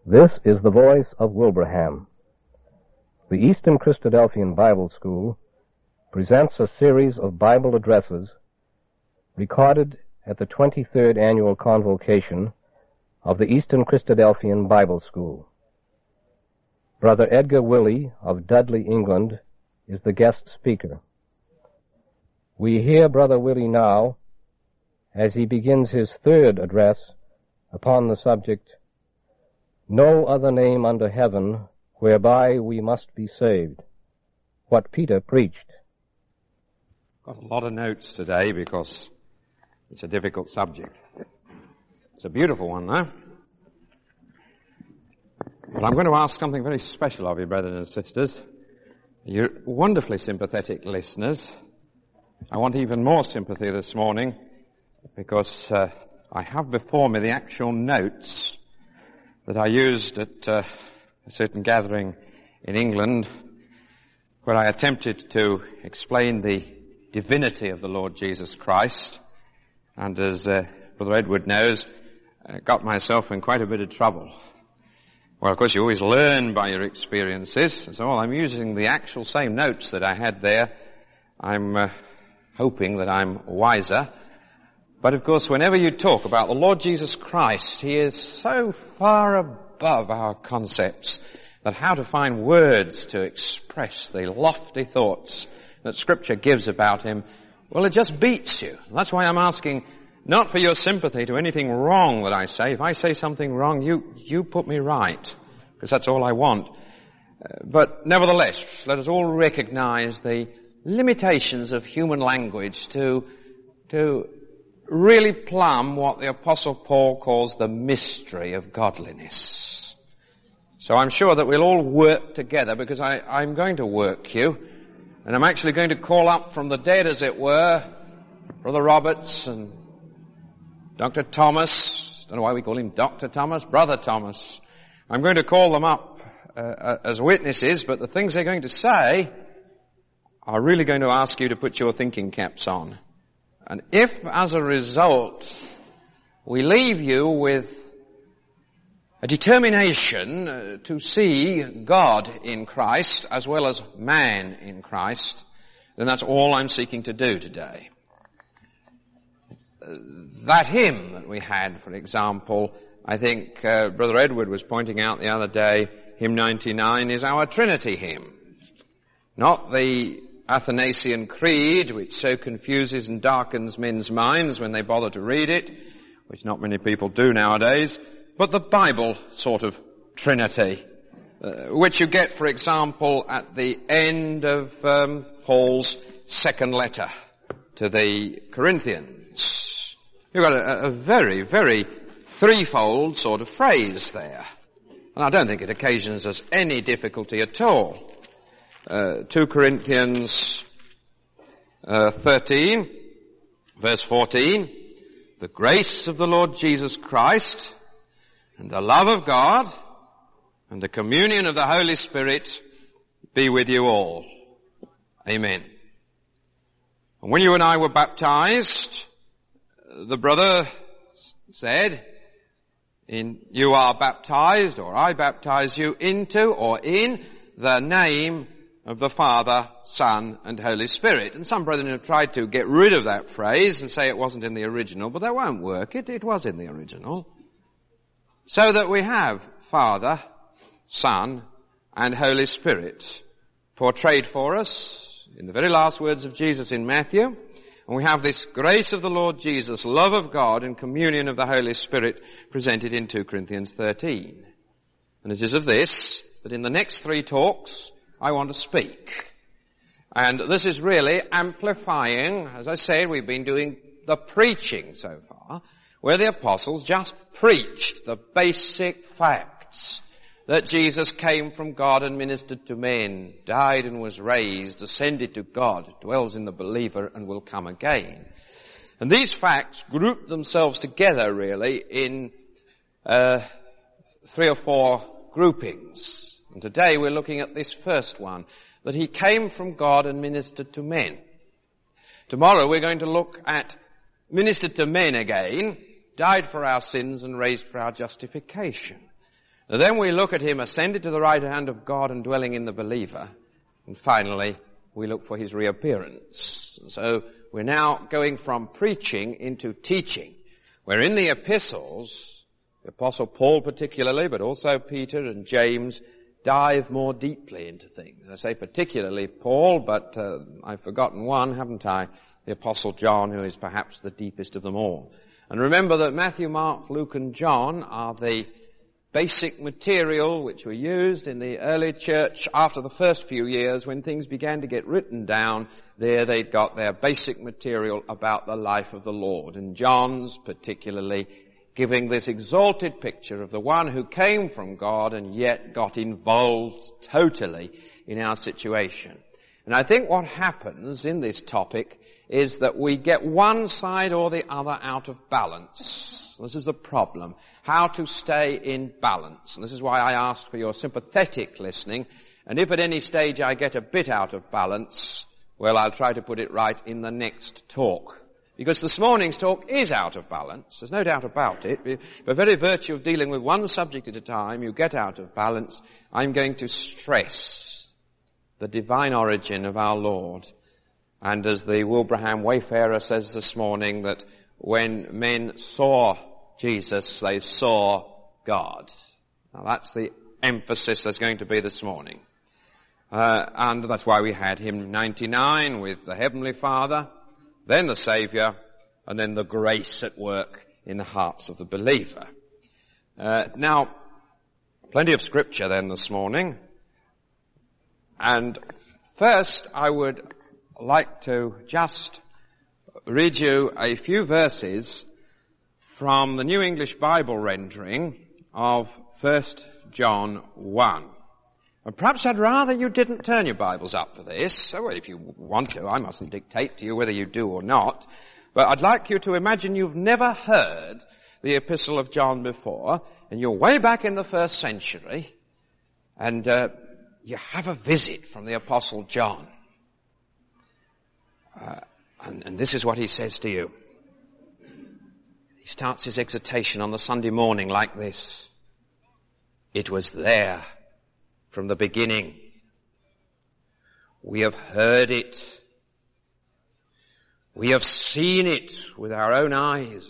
This is the voice of Wilbraham. The Eastern Christadelphian Bible School presents a series of Bible addresses recorded at the 23rd Annual Convocation of the Eastern Christadelphian Bible School. Brother Edgar Willey of Dudley, England, is the guest speaker. We hear Brother Willey now as he begins his third address upon the subject, "No other name under heaven whereby we must be saved," what Peter preached. Got a lot of notes today because it's a difficult subject. It's a beautiful one, though. But I'm going to ask something very special of you, brothers and sisters. You're wonderfully sympathetic listeners. I want even more sympathy this morning because I have before me the actual notes that I used at a certain gathering in England where I attempted to explain the divinity of the Lord Jesus Christ, and as Brother Edward knows, got myself in quite a bit of trouble. Well, of course, you always learn by your experiences, so I'm using the actual same notes that I had there. I'm hoping that I'm wiser. But of course, whenever you talk about the Lord Jesus Christ, He is so far above our concepts that how to find words to express the lofty thoughts that Scripture gives about Him, well, it just beats you. That's why I'm asking not for your sympathy to anything wrong that I say. If I say something wrong, you put me right, because that's all I want. But nevertheless, let us all recognize the limitations of human language to really plumb what the Apostle Paul calls the mystery of godliness. So I'm sure that we'll all work together, because I'm going to work you, and I'm actually going to call up from the dead, as it were, Brother Roberts and Dr. Thomas. Don't know why we call him Dr. Thomas, Brother Thomas. I'm going to call them up as witnesses, but the things they're going to say are really going to ask you to put your thinking caps on. And if, as a result, we leave you with a determination to see God in Christ as well as man in Christ, then that's all I'm seeking to do today. That hymn that we had, for example, I think Brother Edward was pointing out the other day, hymn 99 is our Trinity hymn. Not the Athanasian Creed, which so confuses and darkens men's minds when they bother to read it, which not many people do nowadays, but the Bible sort of Trinity, which you get, for example, at the end of Paul's second letter to the Corinthians. You've got a very, very threefold sort of phrase there. And I don't think it occasions us any difficulty at all. 2 Corinthians 13, verse 14, the grace of the Lord Jesus Christ and the love of God and the communion of the Holy Spirit be with you all. Amen. And when you and I were baptized, the brother said, you are baptized, or I baptize you into or in the name of the Father, Son, and Holy Spirit. And some brethren have tried to get rid of that phrase and say it wasn't in the original, but that won't work. It was in the original. So that we have Father, Son, and Holy Spirit portrayed for us in the very last words of Jesus in Matthew. And we have this grace of the Lord Jesus, love of God, and communion of the Holy Spirit presented in 2 Corinthians 13. And it is of this that in the next three talks I want to speak. And this is really amplifying, as I said, we've been doing the preaching so far, where the apostles just preached the basic facts that Jesus came from God and ministered to men, died and was raised, ascended to God, dwells in the believer and will come again. And these facts group themselves together really in 3 or 4 groupings. And today we're looking at this first one, that He came from God and ministered to men. Tomorrow we're going to look at ministered to men again, died for our sins and raised for our justification. And then we look at him ascended to the right hand of God and dwelling in the believer. And finally, we look for his reappearance. So we're now going from preaching into teaching, where in the epistles, the Apostle Paul particularly, but also Peter and James, dive more deeply into things. I say particularly Paul, but I've forgotten one, haven't I? The Apostle John, who is perhaps the deepest of them all. And remember that Matthew, Mark, Luke and John are the basic material which were used in the early church after the first few years when things began to get written down. There they'd got their basic material about the life of the Lord. And John's particularly giving this exalted picture of the one who came from God and yet got involved totally in our situation. And I think what happens in this topic is that we get one side or the other out of balance. This is the problem. How to stay in balance. And this is why I asked for your sympathetic listening. And if at any stage I get a bit out of balance, well, I'll try to put it right in the next talk. Because this morning's talk is out of balance. There's no doubt about it. By very virtue of dealing with one subject at a time, you get out of balance. I'm going to stress the divine origin of our Lord. And as the Wilbraham Wayfarer says this morning, that when men saw Jesus, they saw God. Now that's the emphasis there's going to be this morning. And that's why we had hymn 99 with the Heavenly Father, then the Saviour, and then the grace at work in the hearts of the believer. Now, plenty of scripture then this morning. And first I would like to just read you a few verses from the New English Bible rendering of 1 John 1. And perhaps I'd rather you didn't turn your Bibles up for this. So if you want to, I mustn't dictate to you whether you do or not. But I'd like you to imagine you've never heard the Epistle of John before, and you're way back in the 1st century, and you have a visit from the Apostle John. And this is what he says to you. He starts his exhortation on the Sunday morning like this. It was there from the beginning. We have heard it. We have seen it with our own eyes.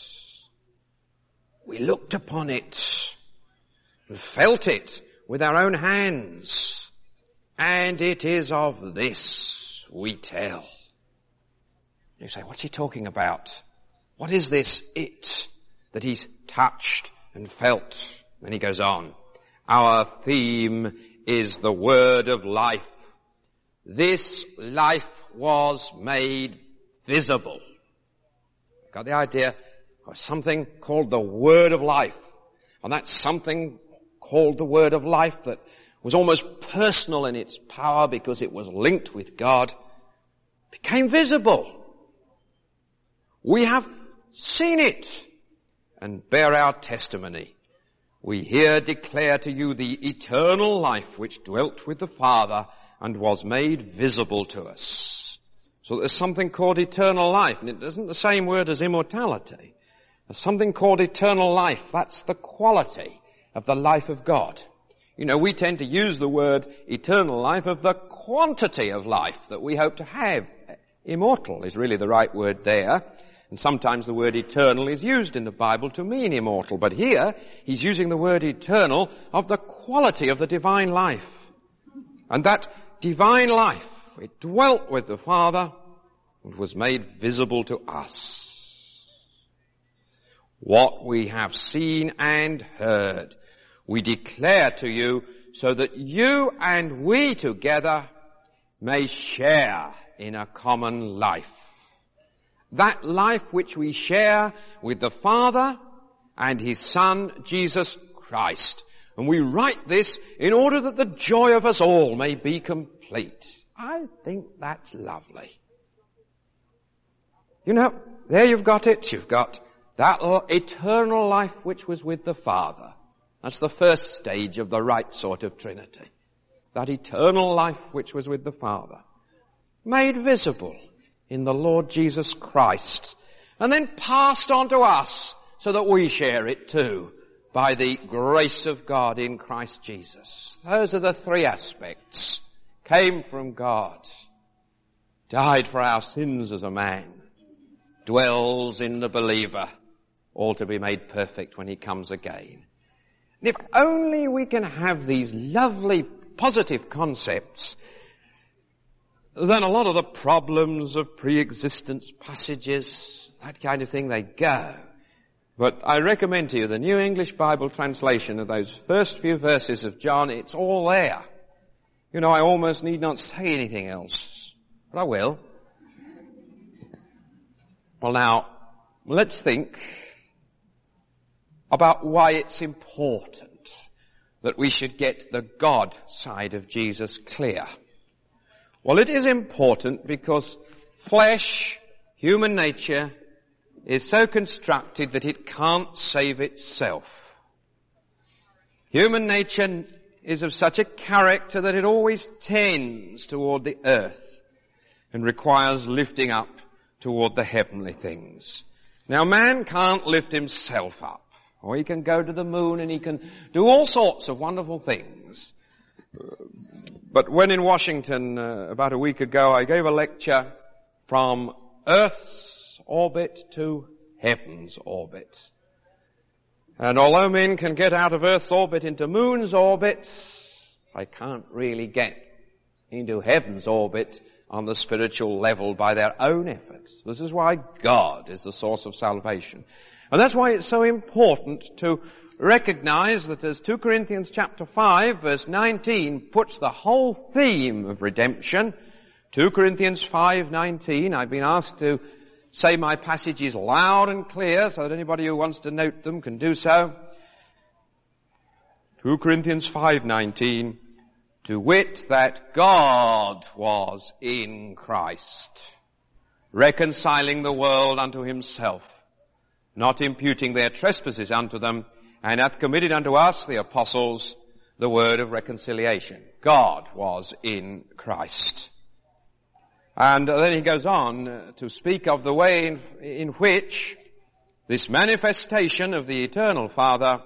We looked upon it and felt it with our own hands. And it is of this we tell. You say, what's he talking about? What is this it that he's touched and felt? Then he goes on. Our theme is the word of life. This life was made visible. Got the idea of something called the word of life. And that's something called the word of life that was almost personal in its power because it was linked with God, became visible. We have seen it and bear our testimony. We here declare to you the eternal life which dwelt with the Father and was made visible to us. So there's something called eternal life, and it isn't the same word as immortality. There's something called eternal life. That's the quality of the life of God. You know, we tend to use the word eternal life of the quantity of life that we hope to have. Immortal is really the right word there. And sometimes the word eternal is used in the Bible to mean immortal. But here, he's using the word eternal of the quality of the divine life. And that divine life, it dwelt with the Father and was made visible to us. What we have seen and heard, we declare to you so that you and we together may share in a common life. That life which we share with the Father and His Son, Jesus Christ. And we write this in order that the joy of us all may be complete. I think that's lovely. You know, there you've got it. You've got that eternal life which was with the Father. That's the first stage of the right sort of Trinity. That eternal life which was with the Father. Made visible in the Lord Jesus Christ, and then passed on to us so that we share it too. by the grace of God in Christ Jesus. Those are the three aspects. Came from God, died for our sins as a man, dwells in the believer, all to be made perfect when he comes again. And if only we can have these lovely positive concepts, then a lot of the problems of pre-existence passages, that kind of thing, they go. But I recommend to you the New English Bible translation of those first few verses of John. It's all there. You know, I almost need not say anything else, but I will. Well, now, let's think about why it's important that we should get the God side of Jesus clear. Well, it is important because flesh, human nature, is so constructed that it can't save itself. Human nature is of such a character that it always tends toward the earth and requires lifting up toward the heavenly things. Now, man can't lift himself up, or he can go to the moon and he can do all sorts of wonderful things. But when in Washington about a week ago, I gave a lecture from Earth's orbit to heaven's orbit. And although men can get out of Earth's orbit into moon's orbit, they can't really get into heaven's orbit on the spiritual level by their own efforts. This is why God is the source of salvation. And that's why it's so important to recognize that as 2 Corinthians chapter 5 verse 19 puts the whole theme of redemption, 2 Corinthians 5:19, I've been asked to say my passages loud and clear so that anybody who wants to note them can do so. 2 Corinthians 5:19, to wit that God was in Christ, reconciling the world unto himself, not imputing their trespasses unto them, and hath committed unto us, the apostles, the word of reconciliation. God was in Christ. And then he goes on to speak of the way in which this manifestation of the eternal Father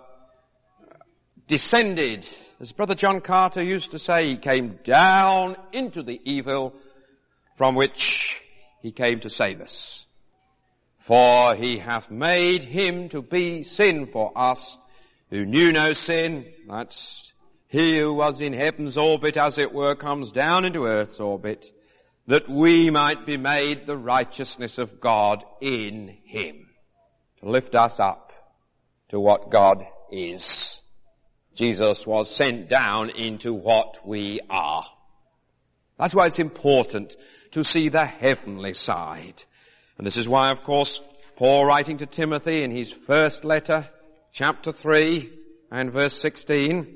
descended. As Brother John Carter used to say, he came down into the evil from which he came to save us. For he hath made him to be sin for us, who knew no sin. That's he who was in heaven's orbit, as it were, comes down into earth's orbit, that we might be made the righteousness of God in him, to lift us up to what God is. Jesus was sent down into what we are. That's why it's important to see the heavenly side. And this is why, of course, Paul writing to Timothy in his first letter, chapter 3 and verse 16,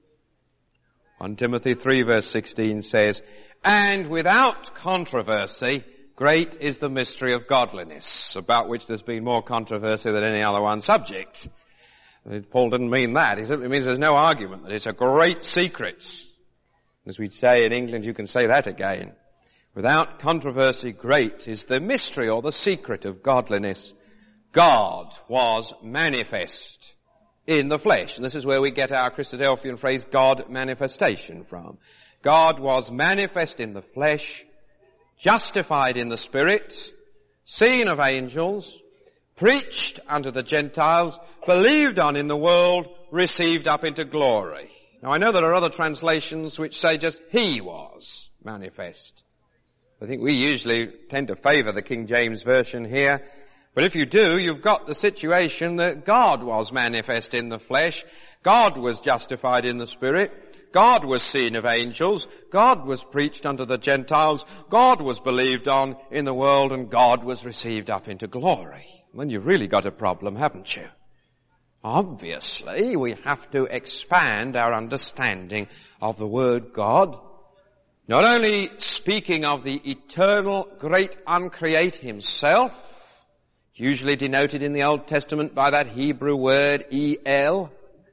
1 Timothy 3 verse 16 says, and without controversy, great is the mystery of godliness, about which there's been more controversy than any other one subject. Paul didn't mean that. He simply means there's no argument, that it's a great secret. As we'd say in England, you can say that again. Without controversy, great is the mystery or the secret of godliness. God was manifest in the flesh. And this is where we get our Christadelphian phrase, God manifestation, from. God was manifest in the flesh, justified in the Spirit, seen of angels, preached unto the Gentiles, believed on in the world, received up into glory. Now I know there are other translations which say just he was manifest. I think we usually tend to favor the King James Version here. But if you do, you've got the situation that God was manifest in the flesh, God was justified in the Spirit, God was seen of angels, God was preached unto the Gentiles, God was believed on in the world, and God was received up into glory. Then you've really got a problem, haven't you? Obviously, we have to expand our understanding of the word God, not only speaking of the eternal great uncreate himself, usually denoted in the Old Testament by that Hebrew word El,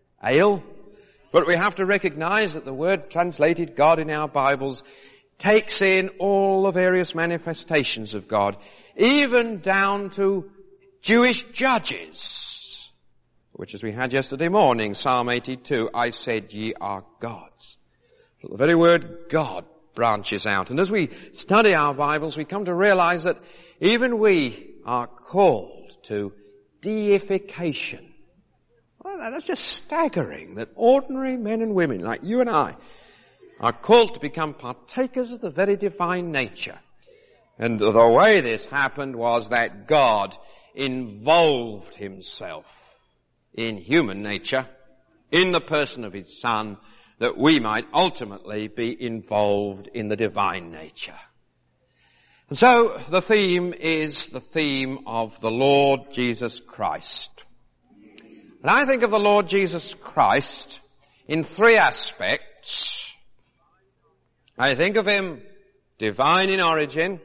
but we have to recognize that the word translated God in our Bibles takes in all the various manifestations of God, even down to Jewish judges which as we had yesterday morning, Psalm 82, I said ye are gods. The very word God branches out. And as we study our Bibles, we come to realize that even we are called to deification. Well, that's just staggering that ordinary men and women like you and I are called to become partakers of the very divine nature. And the way this happened was that God involved himself in human nature, in the person of his Son, that we might ultimately be involved in the divine nature. And so the theme is the theme of the Lord Jesus Christ. And I think of the Lord Jesus Christ in three aspects. I think of him divine in origin.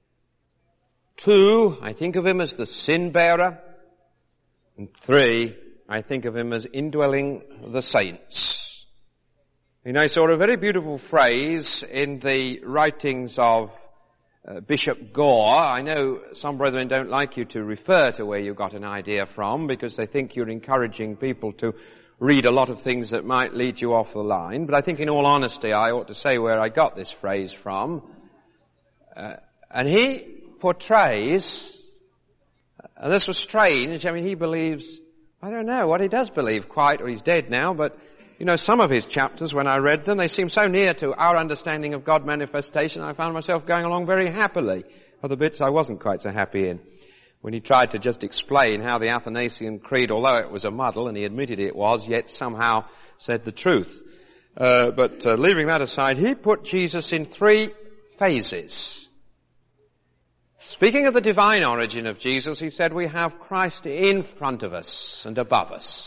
2, I think of him as the sin bearer. And 3, I think of him as indwelling the saints. And I saw a very beautiful phrase in the writings of Bishop Gore. I know some brethren don't like you to refer to where you got an idea from because they think you're encouraging people to read a lot of things that might lead you off the line. But I think in all honesty I ought to say where I got this phrase from. And he portrays, and this was strange, I mean he believes, I don't know what he does believe quite, or he's dead now, but you know, some of his chapters, when I read them, they seem so near to our understanding of God manifestation, I found myself going along very happily. Other bits I wasn't quite so happy in. When he tried to just explain how the Athanasian Creed, although it was a muddle, and he admitted it was, yet somehow said the truth. But leaving that aside, he put Jesus in 3 phases. Speaking of the divine origin of Jesus, he said we have Christ in front of us and above us.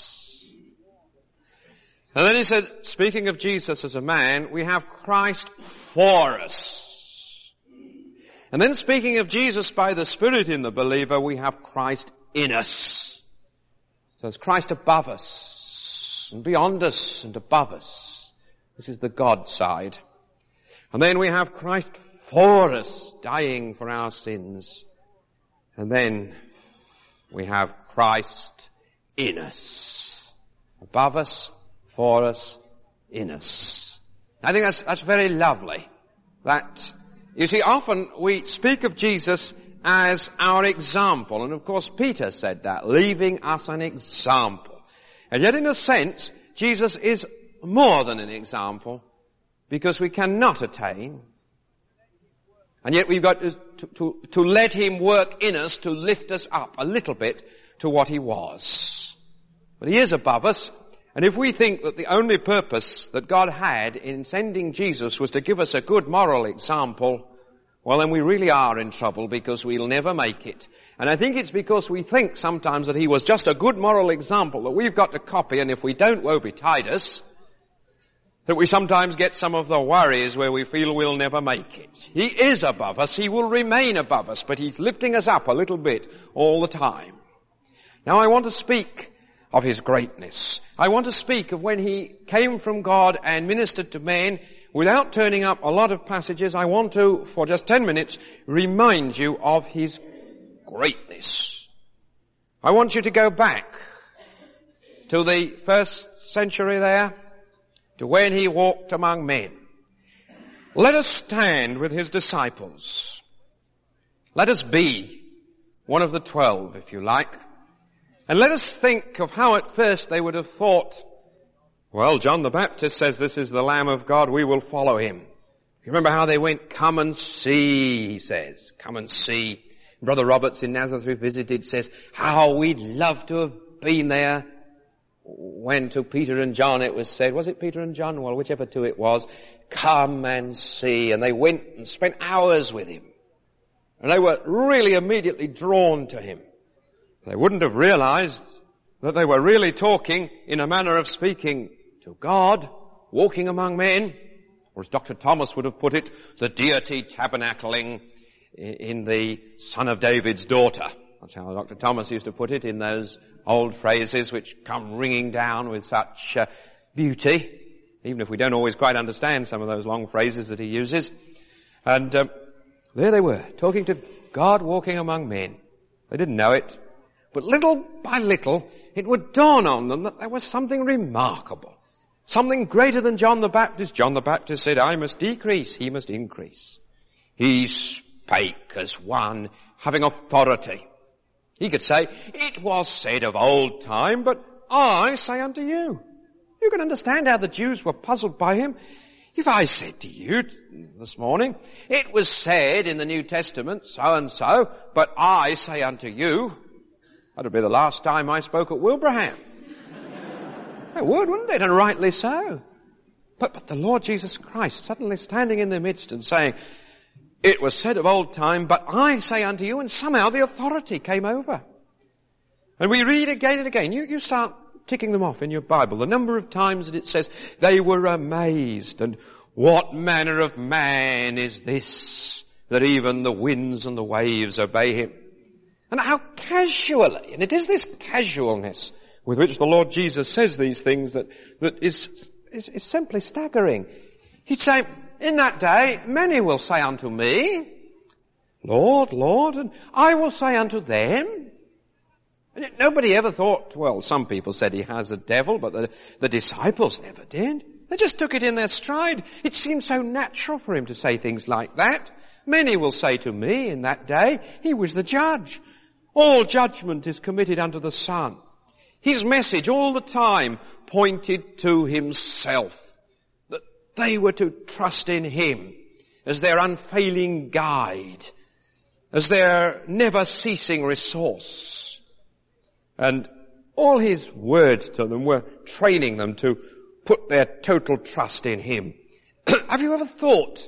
And then he said, speaking of Jesus as a man, we have Christ for us. And then speaking of Jesus by the Spirit in the believer, we have Christ in us. So it's Christ above us, and beyond us, and above us. This is the God side. And then we have Christ for us, dying for our sins. And then we have Christ in us. Above us, for us, in us. I think that's very lovely. That, you see, often we speak of Jesus as our example. And of course Peter said that, leaving us an example. And yet in a sense, Jesus is more than an example, because we cannot attain. And yet we've got to let him work in us to lift us up a little bit to what he was. But he is above us. And if we think that the only purpose that God had in sending Jesus was to give us a good moral example, well then we really are in trouble, because we'll never make it. And I think it's because we think sometimes that he was just a good moral example that we've got to copy, and if we don't, woe betide us, that we sometimes get some of the worries where we feel we'll never make it. He is above us, he will remain above us, but he's lifting us up a little bit all the time. Now I want to speak of his greatness. I want to speak of when he came from God and ministered to men. Without turning up a lot of passages, I want to, for just 10 minutes, remind you of his greatness. I want you to go back to the 1st century there, to when he walked among men. Let us stand with his disciples. Let us be one of the 12, if you like. And let us think of how at first they would have thought, well, John the Baptist says this is the Lamb of God, we will follow him. You remember how they went, come and see, he says. Come and see. Brother Roberts in Nazareth we visited says, how we'd love to have been there when to Peter and John it was said, was it Peter and John? Well, whichever two it was, come and see. And they went and spent hours with him. And they were really immediately drawn to him. They wouldn't have realized that they were really talking in a manner of speaking to God, walking among men, or as Dr. Thomas would have put it, the deity tabernacling in the Son of David's daughter. That's how Dr. Thomas used to put it in those old phrases which come ringing down with such beauty, even if we don't always quite understand some of those long phrases that he uses. And there they were, talking to God walking among men. They didn't know it, But little by little, it would dawn on them that there was something remarkable, something greater than John the Baptist. John the Baptist said, I must decrease, he must increase. He spake as one having authority. He could say, it was said of old time, but I say unto you. You can understand how the Jews were puzzled by him. If I said to you this morning, it was said in the New Testament, so and so, but I say unto you, that would be the last time I spoke at Wilbraham. It would, wouldn't it? And rightly so. But the Lord Jesus Christ suddenly standing in their midst and saying, it was said of old time, but I say unto you, and somehow the authority came over. And we read again and again. You start ticking them off in your Bible. The number of times that it says, they were amazed, and what manner of man is this, that even the winds and the waves obey him? And how casually, and it is this casualness with which the Lord Jesus says these things that is simply staggering. He'd say, in that day, many will say unto me, Lord, Lord, and I will say unto them. And yet nobody ever thought, well, some people said he has a devil, but the disciples never did. They just took it in their stride. It seemed so natural for him to say things like that. Many will say to me in that day, he was the judge. All judgment is committed unto the Son. His message all the time pointed to himself, that they were to trust in him as their unfailing guide, as their never-ceasing resource. And all his words to them were training them to put their total trust in him. Have you ever thought,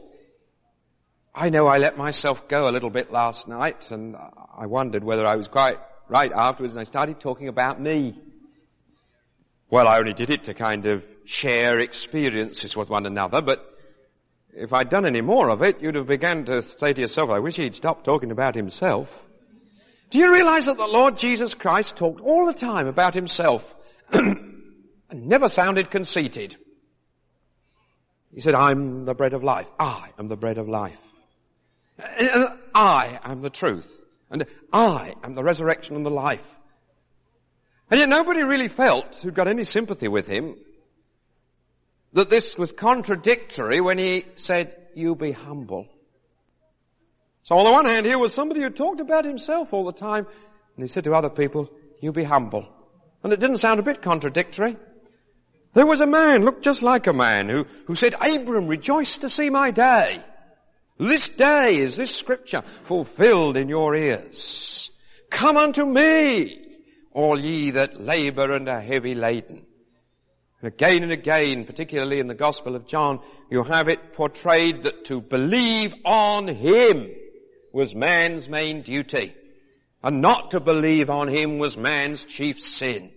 I know I let myself go a little bit last night, and I wondered whether I was quite right afterwards, and I started talking about me. Well, I only did it to kind of share experiences with one another, but if I'd done any more of it, you'd have begun to say to yourself, I wish he'd stopped talking about himself. Do you realize that the Lord Jesus Christ talked all the time about himself and never sounded conceited? He said, I'm the bread of life. I am the bread of life. And I am the truth. And I am the resurrection and the life. And yet nobody really felt, who got any sympathy with him, that this was contradictory when he said, you be humble. So on the one hand, here was somebody who talked about himself all the time, and he said to other people, you be humble. And it didn't sound a bit contradictory. There was a man, looked just like a man, who said, Abram, rejoice to see my day. This day is this scripture fulfilled in your ears. Come unto me, all ye that labour and are heavy laden. Again and again, particularly in the Gospel of John, you have it portrayed that to believe on him was man's main duty, and not to believe on him was man's chief sin.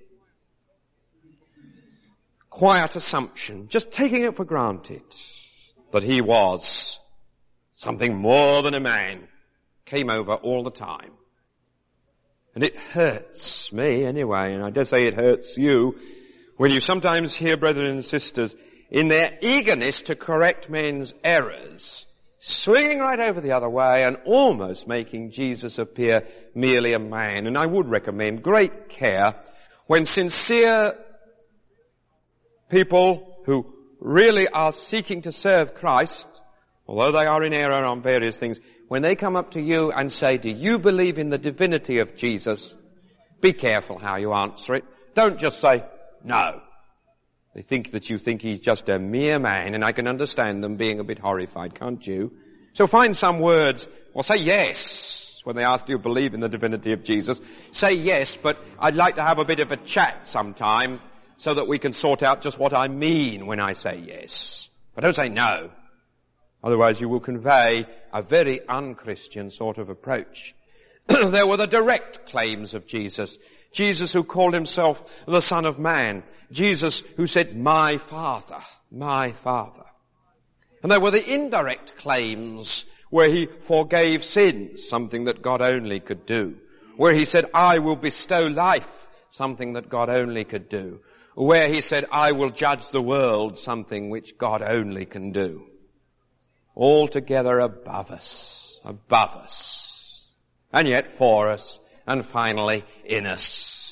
Quiet assumption, just taking it for granted that he was something more than a man, came over all the time. And it hurts me anyway, and I dare say it hurts you, when you sometimes hear brethren and sisters, in their eagerness to correct men's errors, swinging right over the other way and almost making Jesus appear merely a man. And I would recommend great care when sincere people who really are seeking to serve Christ, although they are in error on various things, when they come up to you and say, do you believe in the divinity of Jesus? Be careful how you answer it. Don't just say, no. They think that you think he's just a mere man, and I can understand them being a bit horrified, can't you? So find some words, or say yes, when they ask, do you believe in the divinity of Jesus? Say yes, but I'd like to have a bit of a chat sometime, so that we can sort out just what I mean when I say yes. But don't say no. Otherwise you will convey a very un-Christian sort of approach. There were the direct claims of Jesus. Jesus who called himself the Son of Man. Jesus who said, my Father, my Father. And there were the indirect claims where he forgave sins, something that God only could do. Where he said, I will bestow life, something that God only could do. Where he said, I will judge the world, something which God only can do. Altogether above us. And yet for us, and finally in us.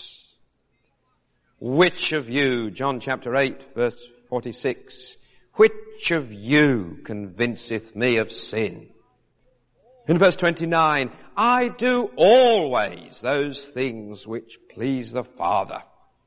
Which of you, John chapter 8, verse 46, which of you convinceth me of sin? In verse 29, I do always those things which please the Father.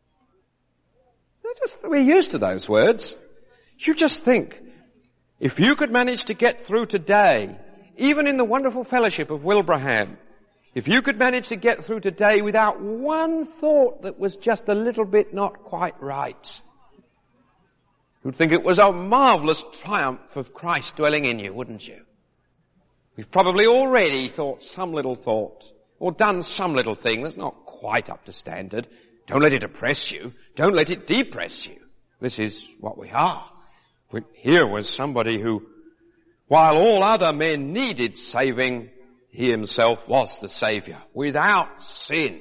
We're used to those words. You just think, if you could manage to get through today, even in the wonderful fellowship of Wilbraham, if you could manage to get through today without one thought that was just a little bit not quite right, you'd think it was a marvelous triumph of Christ dwelling in you, wouldn't you? We've probably already thought some little thought, or done some little thing that's not quite up to standard. Don't let it oppress you. Don't let it depress you. This is what we are. Here was somebody who, while all other men needed saving, he himself was the Saviour, without sin.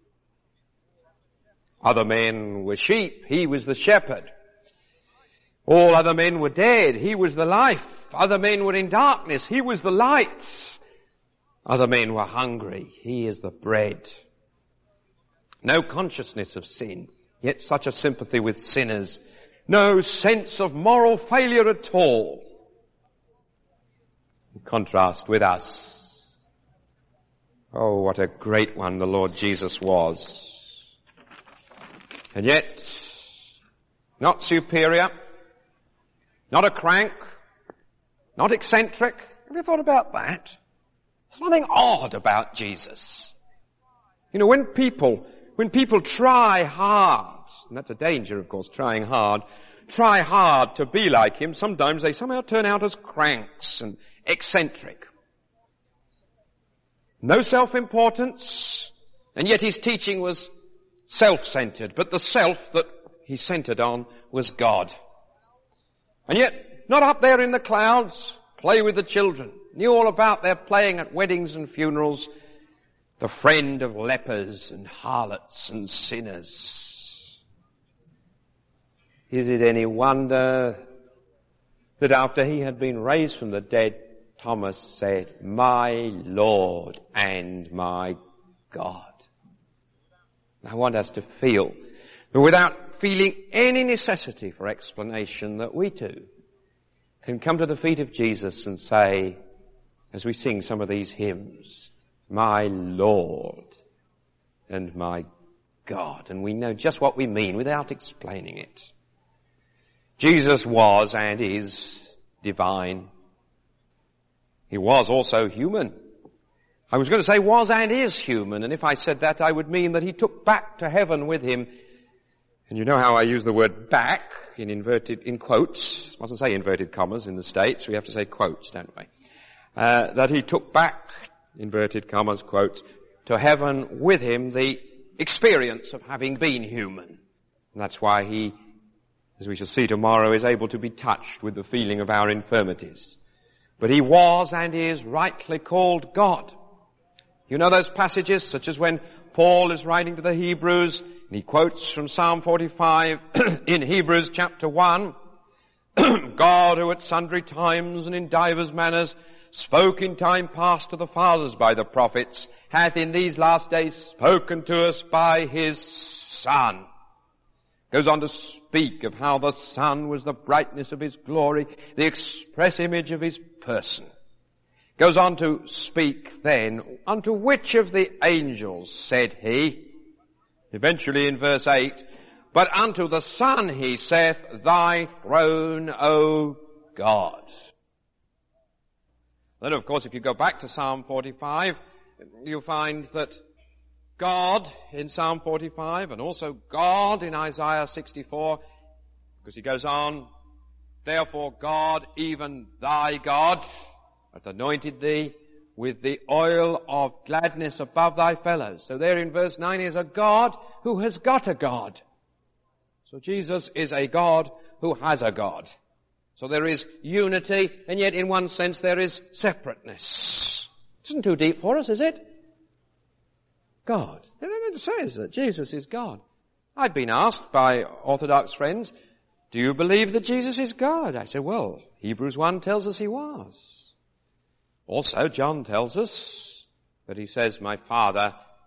Other men were sheep. He was the shepherd. All other men were dead. He was the life. Other men were in darkness. He was the light. Other men were hungry. He is the bread. No consciousness of sin, yet such a sympathy with sinners. No sense of moral failure at all. In contrast with us. Oh, what a great one the Lord Jesus was. And yet, not superior, not a crank, not eccentric. Have you thought about that? There's nothing odd about Jesus. You know, when people try hard, and that's a danger, of course, try hard to be like him, sometimes they somehow turn out as cranks and eccentric. No self-importance, and yet his teaching was self-centered, but the self that he centered on was God. And yet, not up there in the clouds, play with the children, knew all about their playing at weddings and funerals, the friend of lepers and harlots and sinners. Is it any wonder that after he had been raised from the dead, Thomas said, "My Lord and my God." I want us to feel, but without feeling any necessity for explanation, that we too can come to the feet of Jesus and say, as we sing some of these hymns, "My Lord and my God." And we know just what we mean without explaining it. Jesus was and is divine. He was also human. I was going to say was and is human, and if I said that, I would mean that he took back to heaven with him. And you know how I use the word back in quotes. I mustn't say inverted commas in the States. We have to say quotes, don't we? That he took back, inverted commas, quotes, to heaven with him the experience of having been human. And that's why he, as we shall see tomorrow, is able to be touched with the feeling of our infirmities. But he was and is rightly called God. You know those passages, such as when Paul is writing to the Hebrews, and he quotes from Psalm 45 in Hebrews chapter 1, God who at sundry times and in divers manners spoke in time past to the fathers by the prophets, hath in these last days spoken to us by his Son. Goes on to speak of how the Son was the brightness of his glory, the express image of his person. Goes on to speak then, unto which of the angels said he, eventually in verse 8, but unto the Son he saith, thy throne, O God. Then of course if you go back to Psalm 45, you'll find that God in Psalm 45 and also God in Isaiah 64, because he goes on, therefore God, even thy God, hath anointed thee with the oil of gladness above thy fellows. So there in verse 9 is a God who has got a God. So Jesus is a God who has a God. So there is unity, and yet in one sense there is separateness. It isn't too deep for us, is it? God. It says that Jesus is God. I've been asked by Orthodox friends, do you believe that Jesus is God? I say, well, Hebrews 1 tells us he was. Also, John tells us that he says, my Father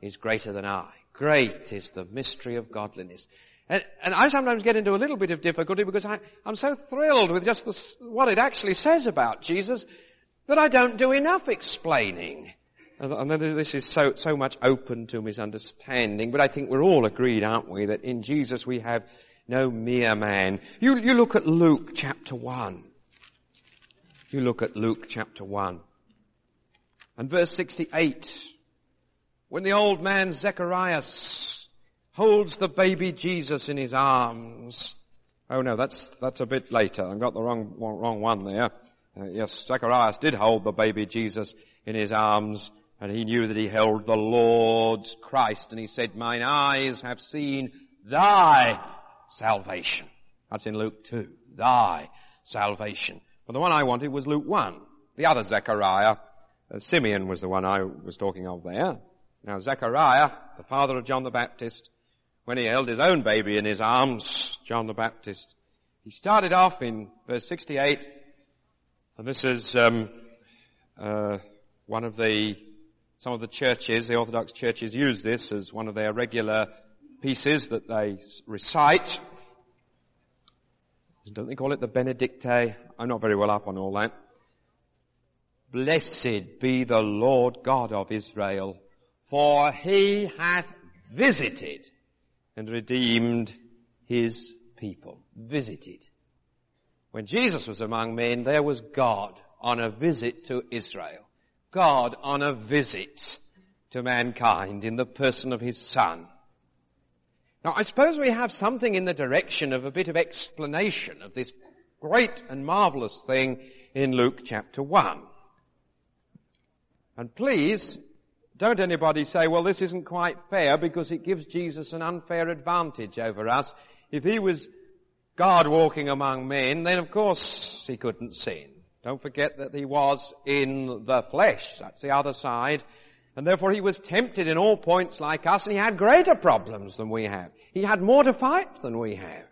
is greater than I. Great is the mystery of godliness. And I sometimes get into a little bit of difficulty because I'm so thrilled with just what it actually says about Jesus that I don't do enough explaining. I know this is so much open to misunderstanding, but I think we're all agreed, aren't we, that in Jesus we have no mere man. You look at Luke chapter 1. You look at Luke chapter 1. And verse 68. When the old man Zacharias holds the baby Jesus in his arms. Oh no, that's a bit later. I've got the wrong one there. Yes, Zacharias did hold the baby Jesus in his arms, and he knew that he held the Lord's Christ, and he said, "Mine eyes have seen thy salvation." That's in Luke 2. Thy salvation. But the one I wanted was Luke 1. The other Zechariah, Simeon was the one I was talking of there. Now Zechariah, the father of John the Baptist, when he held his own baby in his arms, John the Baptist, he started off in verse 68, and this is some of the churches, the Orthodox churches use this as one of their regular pieces that they recite. Don't they call it the Benedicite? I'm not very well up on all that. Blessed be the Lord God of Israel, for he hath visited and redeemed his people. Visited. When Jesus was among men, there was God on a visit to Israel. God on a visit to mankind in the person of his Son. Now, I suppose we have something in the direction of a bit of explanation of this great and marvelous thing in Luke chapter 1. And please, don't anybody say, well, this isn't quite fair because it gives Jesus an unfair advantage over us. If he was God walking among men, then of course he couldn't sin. Don't forget that he was in the flesh. That's the other side. And therefore he was tempted in all points like us, and he had greater problems than we have. He had more to fight than we have.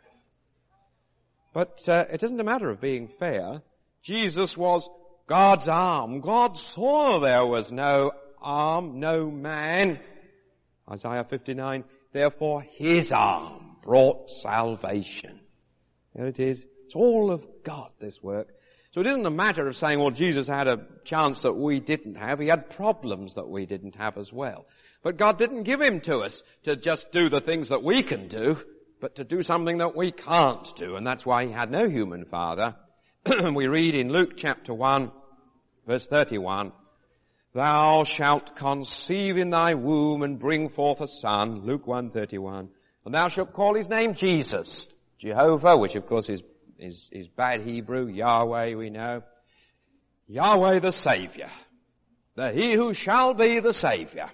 But it isn't a matter of being fair. Jesus was God's arm. God saw there was no arm, no man. Isaiah 59, therefore his arm brought salvation. There it is. It's all of God, this work. So it isn't a matter of saying, well, Jesus had a chance that we didn't have. He had problems that we didn't have as well. But God didn't give him to us to just do the things that we can do, but to do something that we can't do. And that's why he had no human father. We read in Luke chapter 1, verse 31, thou shalt conceive in thy womb and bring forth a son, Luke 1:31, and thou shalt call his name Jesus, Jehovah, which of course is bad Hebrew, Yahweh we know. Yahweh the Saviour. The He who shall be the Saviour.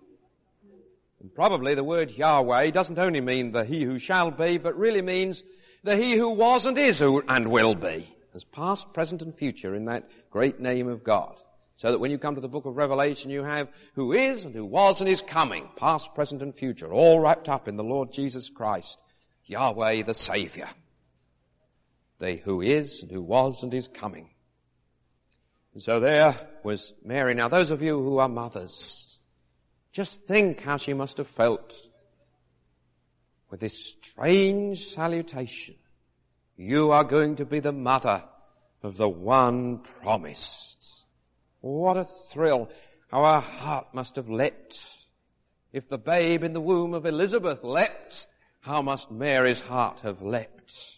And probably the word Yahweh doesn't only mean the He who shall be, but really means the He who was and is and will be. As past, present and future in that great name of God. So that when you come to the book of Revelation you have who is and who was and is coming. Past, present and future. All wrapped up in the Lord Jesus Christ. Yahweh the Saviour. The who is and who was and is coming. And so there was Mary. Now those of you who are mothers, just think how she must have felt with this strange salutation. You are going to be the mother of the one promised. What a thrill. How our heart must have leapt. If the babe in the womb of Elizabeth leapt, how must Mary's heart have leapt?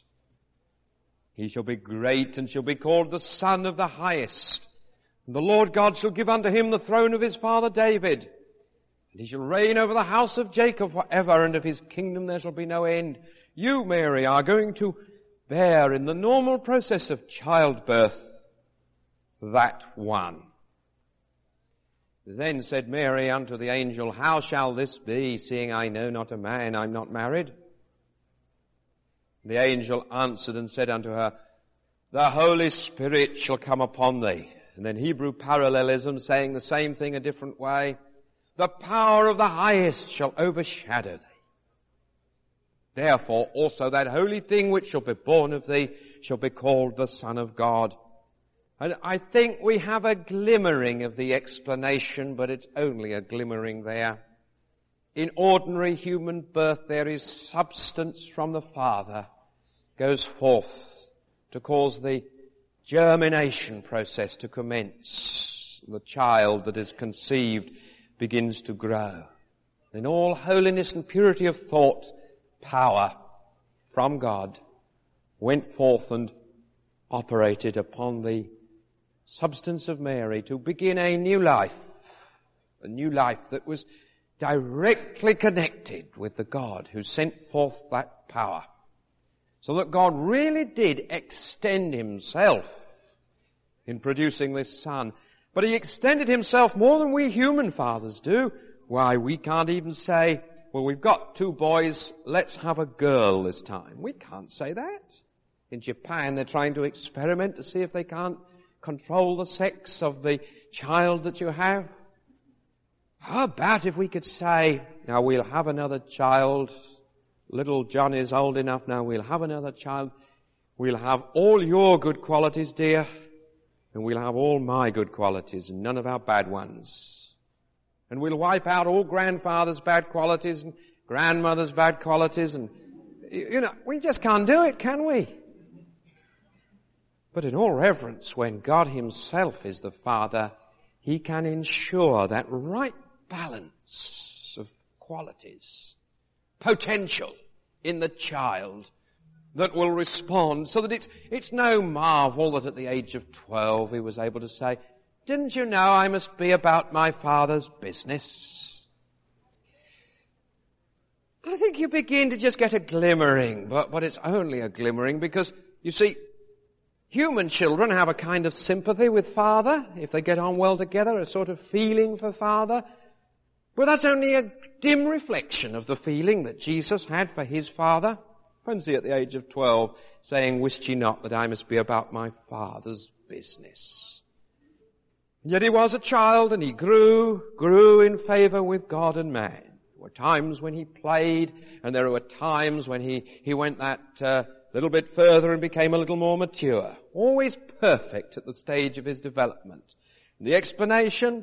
He shall be great and shall be called the Son of the Highest. And the Lord God shall give unto him the throne of his father David. And he shall reign over the house of Jacob forever, and of his kingdom there shall be no end. You, Mary, are going to bear in the normal process of childbirth that one. Then said Mary unto the angel, how shall this be, seeing I know not a man, I'm not married? The angel answered and said unto her, the Holy Spirit shall come upon thee. And then Hebrew parallelism saying the same thing a different way. The power of the highest shall overshadow thee. Therefore also that holy thing which shall be born of thee shall be called the Son of God. And I think we have a glimmering of the explanation, but it's only a glimmering there. in ordinary human birth there is substance from the Father goes forth to cause the germination process to commence. The child that is conceived begins to grow. In all holiness and purity of thought, power from God went forth and operated upon the substance of Mary to begin a new life that was directly connected with the God who sent forth that power. So that God really did extend himself in producing this son. But he extended himself more than we human fathers do. Why, we can't even say, well, we've got 2 boys, let's have a girl this time. We can't say that. In Japan, they're trying to experiment to see if they can't control the sex of the child that you have. How about if we could say, now we'll have another child. Little John is old enough now, we'll have another child. We'll have all your good qualities, dear, and we'll have all my good qualities and none of our bad ones. And we'll wipe out all grandfather's bad qualities and grandmother's bad qualities and, we just can't do it, can we? But in all reverence, when God himself is the Father, he can ensure that right balance of qualities, potential in the child that will respond, so that it's no marvel that at the age of 12 he was able to say, didn't you know I must be about my Father's business? I think you begin to just get a glimmering, but it's only a glimmering because, you see, human children have a kind of sympathy with Father, if they get on well together, a sort of feeling for Father. But that's only a dim reflection of the feeling that Jesus had for his Father. Fancy at the age of 12 saying, wist ye not that I must be about my Father's business? Yet he was a child and he grew in favour with God and man. There were times when he played and there were times when he went that little bit further and became a little more mature. Always perfect at the stage of his development. And the explanation,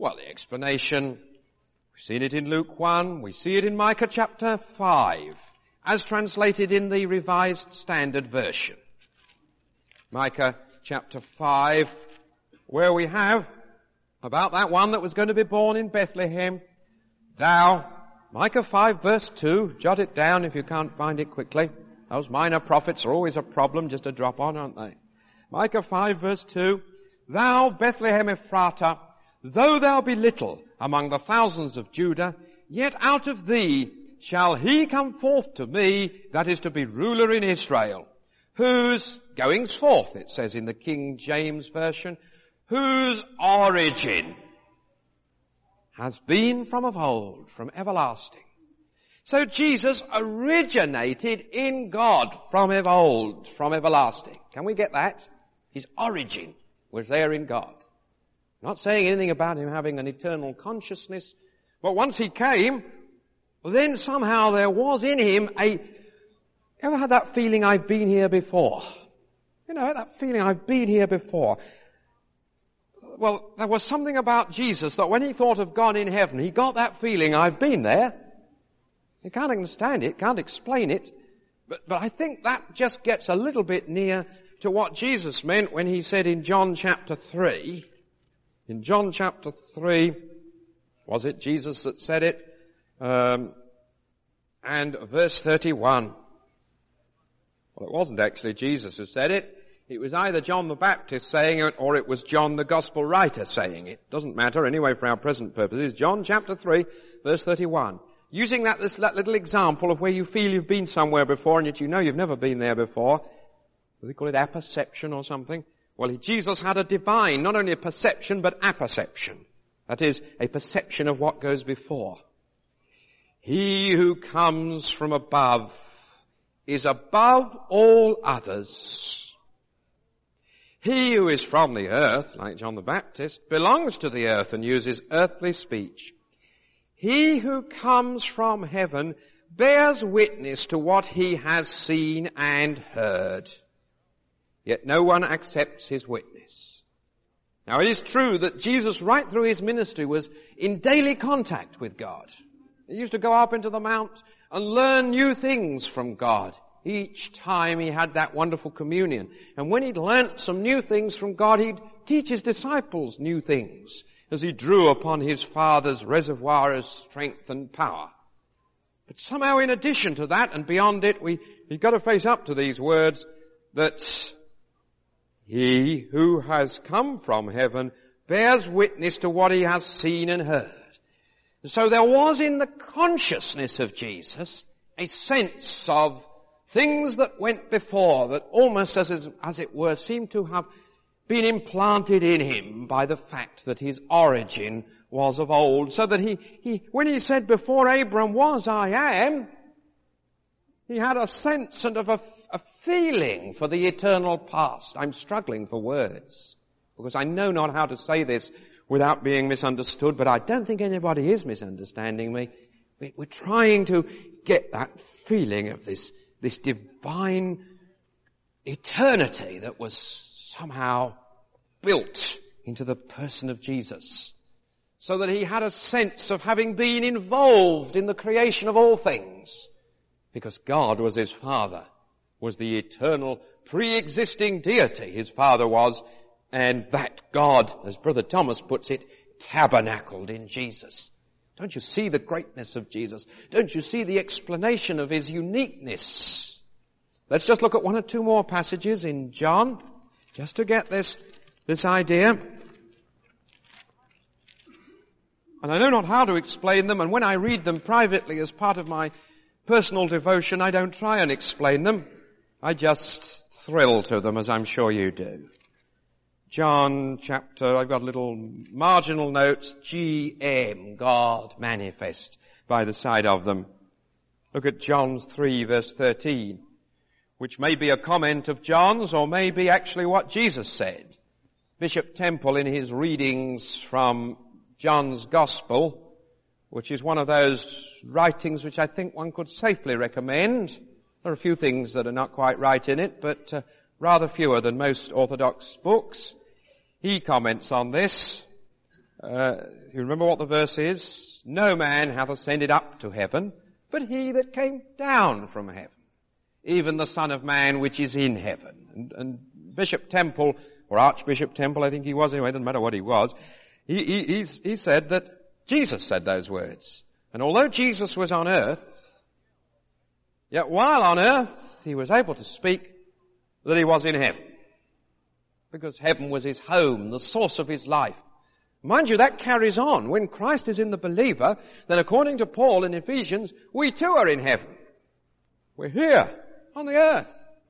we've seen it in Luke 1, we see it in Micah chapter 5, as translated in the Revised Standard Version. Micah chapter 5, where we have about that one that was going to be born in Bethlehem. Micah 5 verse 2, jot it down if you can't find it quickly. Those minor prophets are always a problem just to drop on, aren't they? Micah 5 verse 2, Thou, Bethlehem Ephratah, though thou be little among the thousands of Judah, yet out of thee shall he come forth to me that is to be ruler in Israel, whose goings forth, it says in the King James Version, whose origin has been from of old, from everlasting. So Jesus originated in God from of old, from everlasting. Can we get that? His origin was there in God. Not saying anything about him having an eternal consciousness, but once he came, then somehow there was in him ever had that feeling, I've been here before? That feeling, I've been here before. Well, there was something about Jesus that when he thought of God in heaven, he got that feeling, I've been there. You can't understand it, can't explain it, but I think that just gets a little bit near to what Jesus meant when he said in John chapter 3, was it Jesus that said it? And verse 31. Well, it wasn't actually Jesus who said it. It was either John the Baptist saying it or it was John the Gospel writer saying it. Doesn't matter anyway for our present purposes. John chapter 3, verse 31. Using that little example of where you feel you've been somewhere before and yet you know you've never been there before. Do they call it apperception or something? Well, Jesus had a divine, not only a perception, but apperception. That is, a perception of what goes before. He who comes from above is above all others. He who is from the earth, like John the Baptist, belongs to the earth and uses earthly speech. He who comes from heaven bears witness to what he has seen and heard. Yet no one accepts his witness. Now it is true that Jesus right through his ministry was in daily contact with God. He used to go up into the mount and learn new things from God. Each time he had that wonderful communion. And when he'd learnt some new things from God, he'd teach his disciples new things as he drew upon his Father's reservoir of strength and power. But somehow in addition to that and beyond it, we've got to face up to these words that he who has come from heaven bears witness to what he has seen and heard. And so there was in the consciousness of Jesus a sense of things that went before that almost as it were seemed to have been implanted in him by the fact that his origin was of old. So that he when he said before Abraham was I am, he had a sense and of a feeling for the eternal past. I'm struggling for words because I know not how to say this without being misunderstood, but I don't think anybody is misunderstanding me. We're trying to get that feeling of this divine eternity that was somehow built into the person of Jesus, so that he had a sense of having been involved in the creation of all things, because God was his Father, was the eternal pre-existing deity his Father was, and that God, as Brother Thomas puts it, tabernacled in Jesus. Don't you see the greatness of Jesus? Don't you see the explanation of his uniqueness? Let's just look at one or two more passages in John, just to get this idea. And I know not how to explain them, and when I read them privately as part of my personal devotion, I don't try and explain them. I just thrill to them, as I'm sure you do. John chapter, I've got little marginal notes, GM, God manifest, by the side of them. Look at John 3 verse 13, which may be a comment of John's or may be actually what Jesus said. Bishop Temple in his readings from John's Gospel, which is one of those writings which I think one could safely recommend. There are a few things that are not quite right in it, but rather fewer than most Orthodox books. He comments on this. You remember what the verse is? No man hath ascended up to heaven, but he that came down from heaven, even the Son of Man which is in heaven. And Bishop Temple, or Archbishop Temple, I think he was anyway, doesn't matter what he was, he said that Jesus said those words. And although Jesus was on earth, yet while on earth he was able to speak that he was in heaven, because heaven was his home, the source of his life. Mind you, that carries on. When Christ is in the believer, then according to Paul in Ephesians, we too are in heaven. We're here on the earth.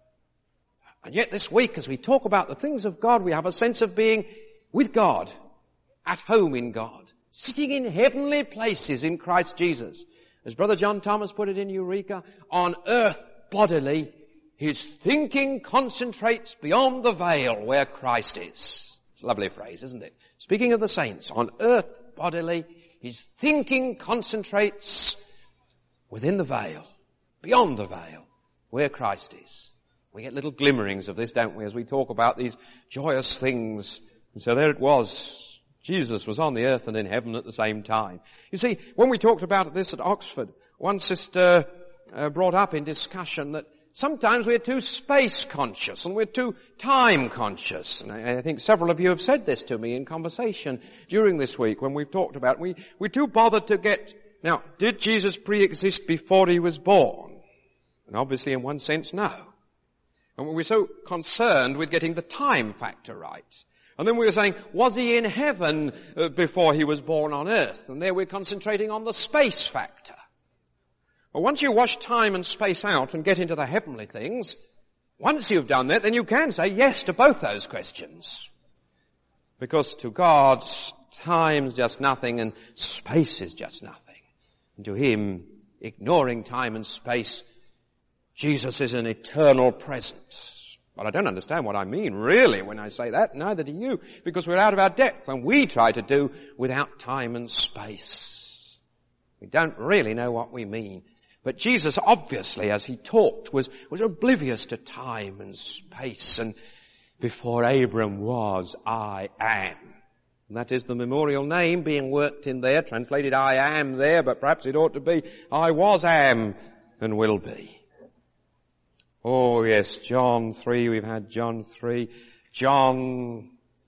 And yet this week, as we talk about the things of God, we have a sense of being with God, at home in God, sitting in heavenly places in Christ Jesus. As Brother John Thomas put it in Eureka, on earth bodily, his thinking concentrates beyond the veil where Christ is. It's a lovely phrase, isn't it? Speaking of the saints, on earth bodily, his thinking concentrates within the veil, beyond the veil, where Christ is. We get little glimmerings of this, don't we, as we talk about these joyous things. And so there it was. Jesus was on the earth and in heaven at the same time. You see, when we talked about this at Oxford, one sister brought up in discussion that sometimes we're too space conscious and we're too time conscious. And I think several of you have said this to me in conversation during this week when we've talked about it. We're too bothered to get... Now, did Jesus pre-exist before he was born? And obviously in one sense, no. And we're so concerned with getting the time factor right. And then we were saying, was he in heaven before he was born on earth? And there we're concentrating on the space factor. But once you wash time and space out and get into the heavenly things, once you've done that, then you can say yes to both those questions. Because to God, time's just nothing and space is just nothing. And to him, ignoring time and space, Jesus is an eternal presence. But I don't understand what I mean, really, when I say that. Neither do you, because we're out of our depth when we try to do without time and space. We don't really know what we mean. But Jesus, obviously, as he talked, was oblivious to time and space. And before Abram was, I am. And that is the memorial name being worked in there, translated I am there, but perhaps it ought to be I was, am, and will be. Oh yes, John 3, we've had John 3. John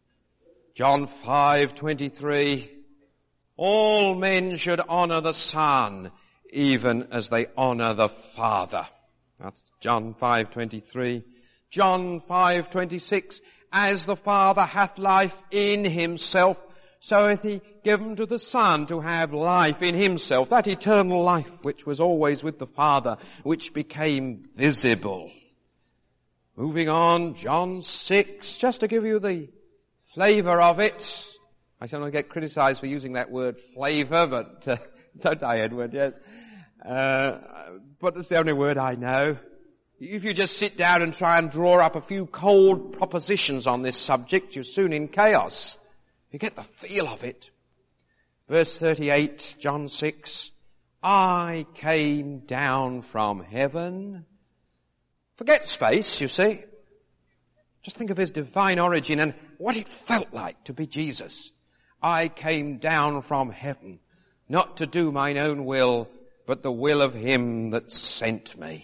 5:23. All men should honor the Son, even as they honor the Father. That's John 5:23. John 5:26. As the Father hath life in himself, so hath he given to the Son to have life in himself, that eternal life which was always with the Father, which became visible. Moving on, John 6, just to give you the flavour of it. I sometimes get criticised for using that word flavour, but don't I, Edward? Yes. But it's the only word I know. If you just sit down and try and draw up a few cold propositions on this subject, you're soon in chaos. You get the feel of it. Verse 38, John 6, I came down from heaven. Forget space, you see. Just think of his divine origin and what it felt like to be Jesus. I came down from heaven, not to do mine own will, but the will of him that sent me.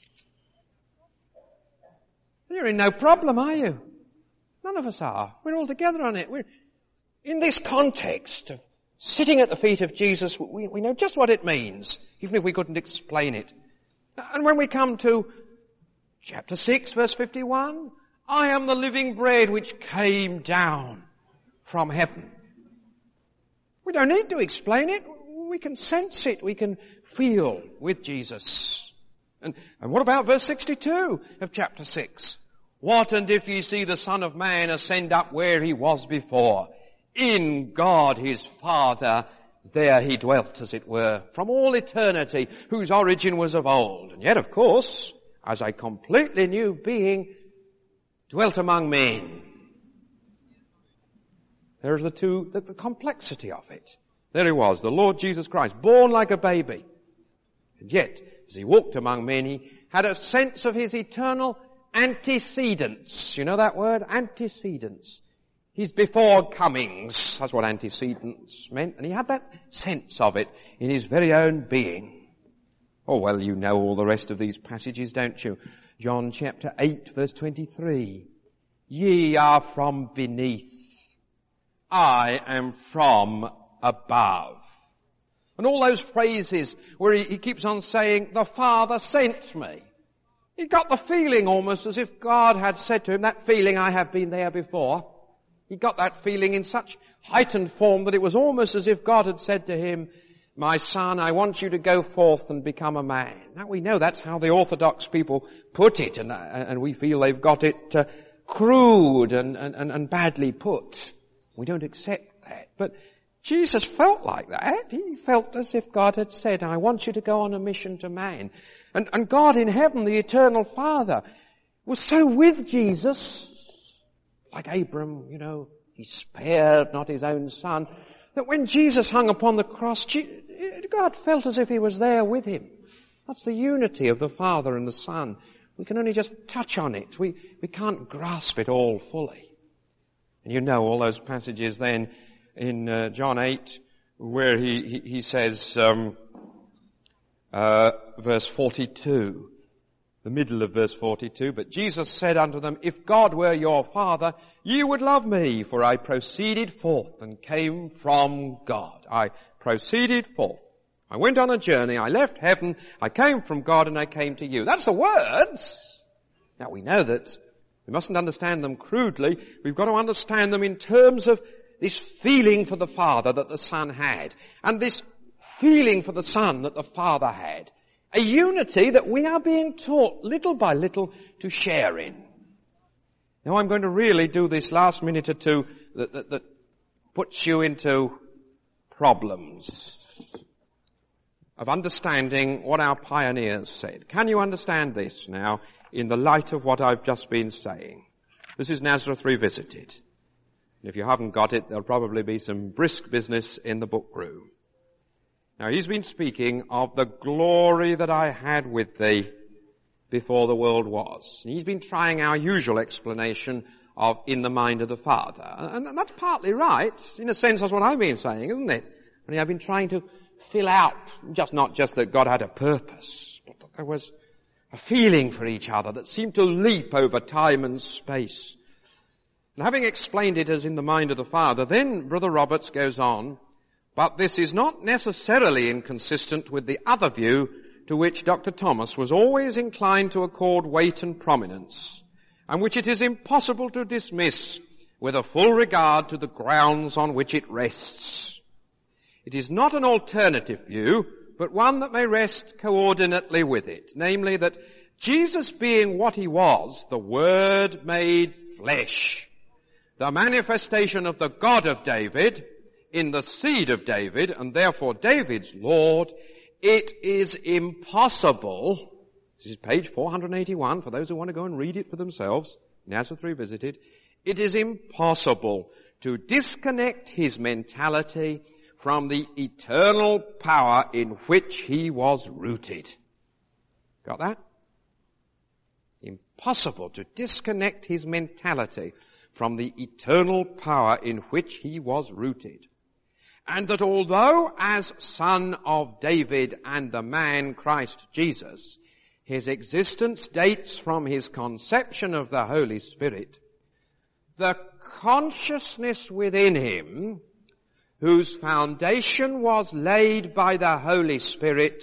You're in no problem, are you? None of us are. We're all together on it. We're in this context of sitting at the feet of Jesus. We know just what it means, even if we couldn't explain it. And when we come to chapter 6, verse 51, I am the living bread which came down from heaven. We don't need to explain it. We can sense it. We can feel with Jesus. And what about verse 62 of chapter 6? What and if ye see the Son of Man ascend up where he was before? In God his Father, there he dwelt, as it were, from all eternity, whose origin was of old. And yet, of course, as a completely new being, dwelt among men. There's the complexity of it. There he was, the Lord Jesus Christ, born like a baby. And yet, as he walked among men, he had a sense of his eternal antecedents. You know that word? Antecedents. His before comings. That's what antecedents meant. And he had that sense of it in his very own being. Oh, well, you know all the rest of these passages, don't you? John chapter 8, verse 23. Ye are from beneath. I am from above. And all those phrases where he keeps on saying, the Father sent me. He got the feeling almost as if God had said to him, that feeling, I have been there before. He got that feeling in such heightened form that it was almost as if God had said to him, my son, I want you to go forth and become a man. Now we know that's how the Orthodox people put it, and we feel they've got it crude and badly put. We don't accept that. But Jesus felt like that. He felt as if God had said, I want you to go on a mission to man. And God in heaven, the eternal Father, was so with Jesus, like Abram, you know, he spared not his own son, that when Jesus hung upon the cross, God felt as if he was there with him. That's the unity of the Father and the Son. We can only just touch on it. We can't grasp it all fully. And you know all those passages then in John 8 where he says, verse 42, the middle of verse 42, but Jesus said unto them, if God were your Father, ye would love me, for I proceeded forth and came from God. I proceeded forth. I went on a journey, I left heaven, I came from God, and I came to you. That's the words. Now we know that we mustn't understand them crudely. We've got to understand them in terms of this feeling for the Father that the Son had, and this feeling for the Son that the Father had. A unity that we are being taught little by little to share in. Now I'm going to really do this last minute or two that puts you into problems of understanding what our pioneers said. Can you understand this now in the light of what I've just been saying? This is Nazareth Revisited. If you haven't got it, there'll probably be some brisk business in the book room. Now, he's been speaking of the glory that I had with thee before the world was. And he's been trying our usual explanation in the mind of the Father. And that's partly right. In a sense, that's what I've been saying, isn't it? I mean, I've been trying to fill out, not just that God had a purpose, but that there was a feeling for each other that seemed to leap over time and space. And having explained it as in the mind of the Father, then Brother Roberts goes on, but this is not necessarily inconsistent with the other view to which Dr. Thomas was always inclined to accord weight and prominence, and which it is impossible to dismiss with a full regard to the grounds on which it rests. It is not an alternative view, but one that may rest coordinately with it, namely that Jesus being what he was, the Word made flesh, the manifestation of the God of David, in the seed of David, and therefore David's Lord, it is impossible, this is page 481, for those who want to go and read it for themselves, Nazareth Revisited, it is impossible to disconnect his mentality from the eternal power in which he was rooted. Got that? Impossible to disconnect his mentality from the eternal power in which he was rooted. And that although as son of David and the man Christ Jesus, his existence dates from his conception of the Holy Spirit, the consciousness within him, whose foundation was laid by the Holy Spirit,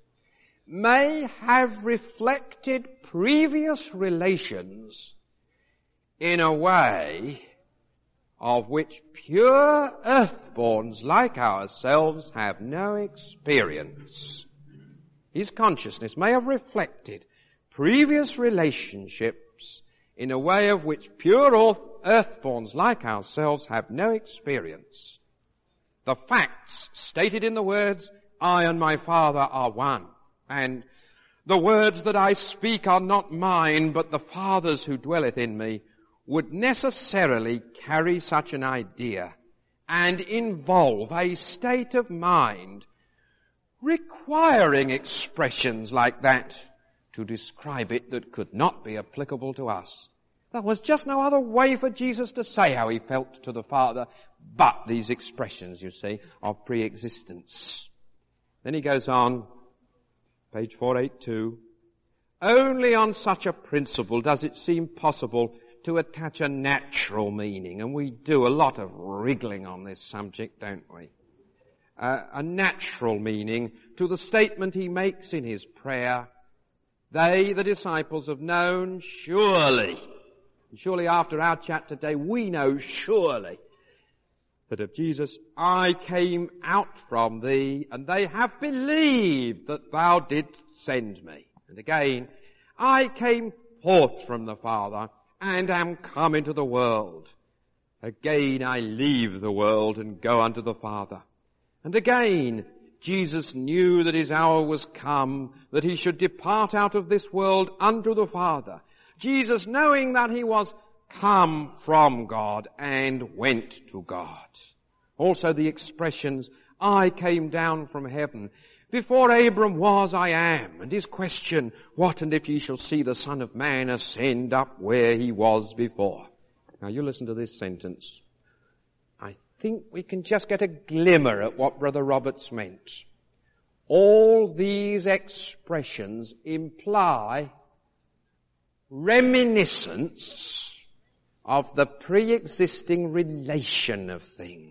may have reflected previous relations in a way of which pure earthborns like ourselves have no experience. His consciousness may have reflected previous relationships in a way of which pure earthborns like ourselves have no experience. The facts stated in the words, I and my Father are one, and the words that I speak are not mine, but the Father's who dwelleth in me, would necessarily carry such an idea and involve a state of mind requiring expressions like that to describe it that could not be applicable to us. There was just no other way for Jesus to say how he felt to the Father but these expressions, you see, of pre-existence. Then he goes on, page 482, only on such a principle does it seem possible to attach a natural meaning, and we do a lot of wriggling on this subject, don't we? A natural meaning to the statement he makes in his prayer, they, the disciples, have known surely, and surely after our chat today, we know surely that of Jesus, I came out from thee, and they have believed that thou didst send me. And again, I came forth from the Father, and am come into the world. Again I leave the world and go unto the Father. And again, Jesus knew that his hour was come, that he should depart out of this world unto the Father. Jesus, knowing that he was come from God and went to God. Also the expressions, I came down from heaven. Before Abram was, I am. And his question, what and if ye shall see the Son of Man ascend up where he was before? Now you listen to this sentence. I think we can just get a glimmer at what Brother Roberts meant. All these expressions imply reminiscence of the pre-existing relation of things.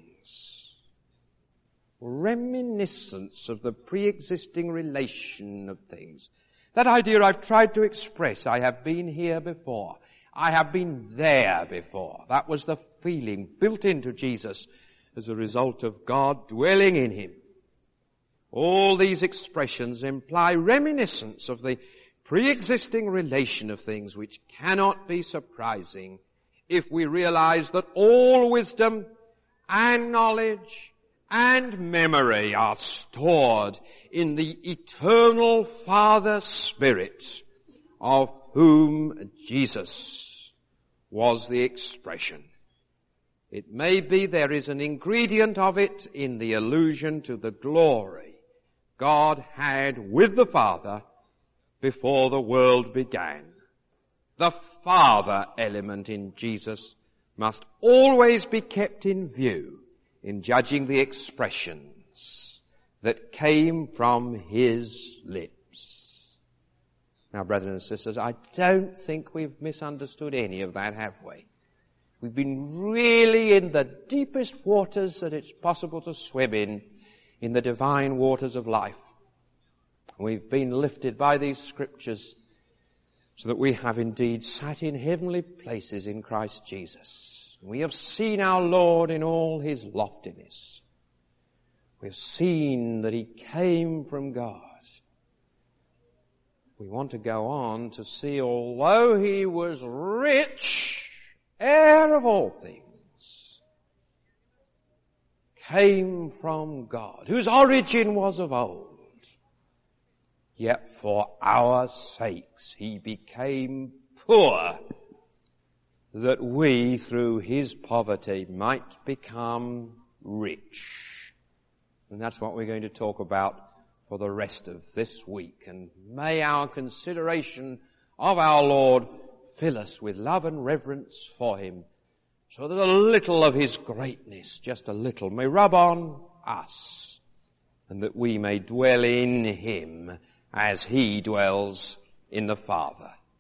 Reminiscence of the pre-existing relation of things. That idea I've tried to express. I have been here before. I have been there before. That was the feeling built into Jesus as a result of God dwelling in him. All these expressions imply reminiscence of the pre-existing relation of things, which cannot be surprising if we realize that all wisdom and knowledge and memory are stored in the eternal Father Spirit, of whom Jesus was the expression. It may be there is an ingredient of it in the allusion to the glory God had with the Father before the world began. The Father element in Jesus must always be kept in view in judging the expressions that came from his lips. Now, brethren and sisters, I don't think we've misunderstood any of that, have we? We've been really in the deepest waters that it's possible to swim in the divine waters of life. We've been lifted by these scriptures so that we have indeed sat in heavenly places in Christ Jesus. We have seen our Lord in all his loftiness. We have seen that he came from God. We want to go on to see, although he was rich, heir of all things, came from God, whose origin was of old, yet for our sakes he became poor, that we through his poverty might become rich. And that's what we're going to talk about for the rest of this week. And may our consideration of our Lord fill us with love and reverence for him, so that a little of his greatness, just a little, may rub on us, and that we may dwell in him as he dwells in the Father.